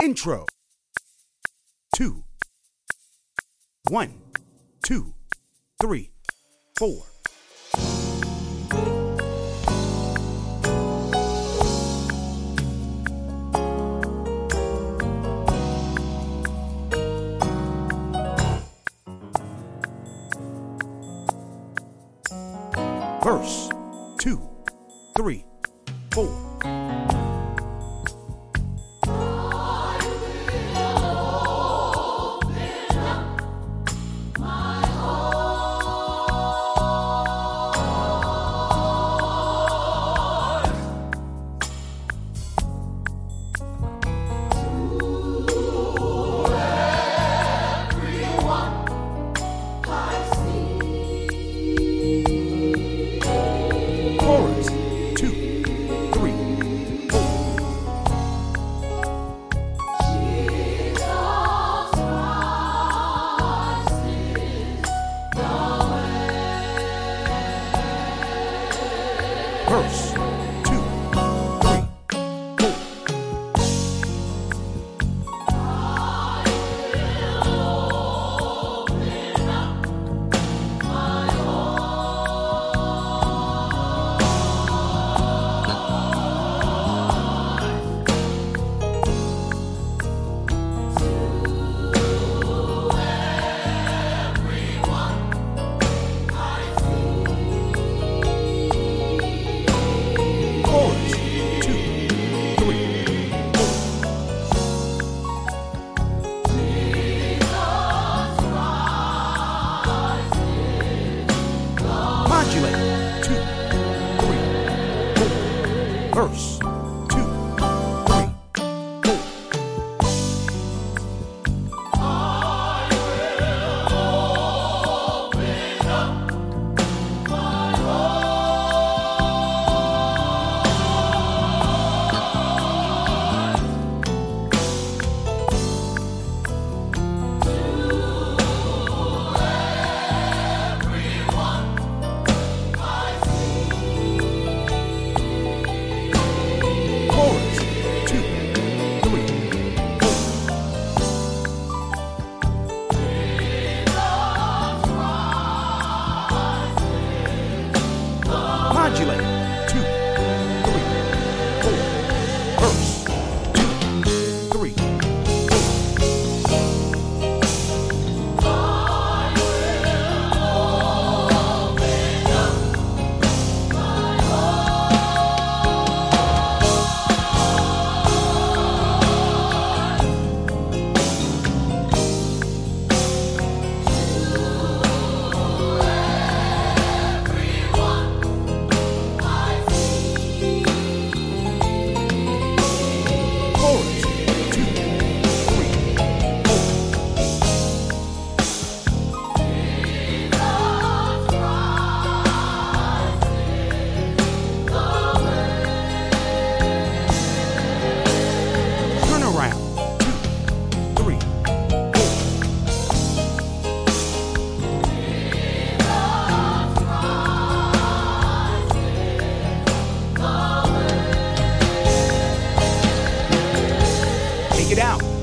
Intro. 2, 1, 2, 3, 4. Verse 2, 3, 4. Chorus 2, 3, 4. Verse 2, 3, 4. Chorus 2, 3, 4. Modulate 2, 3, 4. Verse 2, 3, 4. Chorus 2, 3, 4. Modulate 2, 3, 4. Verse 2, 3, 4. Chorus 2, 3, 4. Turn around 2, 3, 4. Take it out.